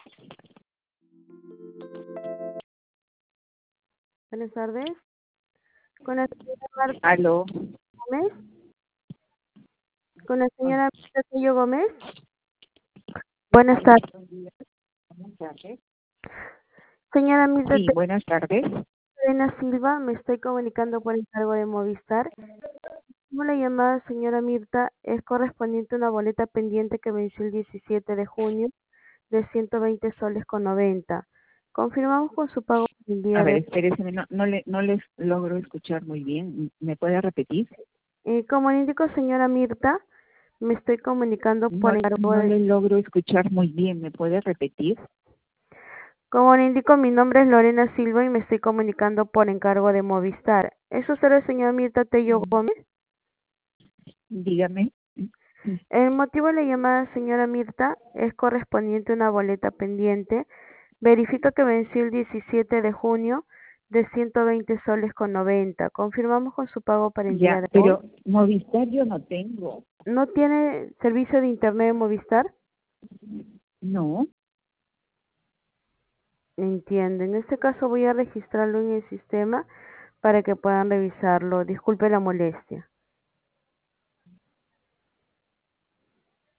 Buenas tardes. Con la señora Marta Aló. Gómez. Con la señora Marta Tello Gómez. Buenas tardes. Buenas tardes. Señora Mirta Sí, buenas tardes. Elena Silva, me estoy comunicando por encargo de Movistar. Como la llamada, señora Mirta, es correspondiente a una boleta pendiente que venció el 17 de junio de 120 soles con 90. Confirmamos con su pago el día A ver, de espérese, no les logro escuchar muy bien. ¿Me puede repetir? como le indico, señora Mirta, me estoy comunicando por encargo No de... le logro escuchar muy bien. ¿Me puede repetir? Como le indico, mi nombre es Lorena Silva y me estoy comunicando por encargo de Movistar. ¿Es usted el señor Mirta Tello Gómez? Dígame. El motivo de la llamada, señora Mirta, es correspondiente a una boleta pendiente. Verifico que venció el 17 de junio de 120 soles con 90. Confirmamos con su pago para el día Ya, de hoy. pero Movistar yo no tengo. ¿No tiene servicio de internet de Movistar? No. Entiendo. En este caso voy a registrarlo en el sistema para que puedan revisarlo. Disculpe la molestia.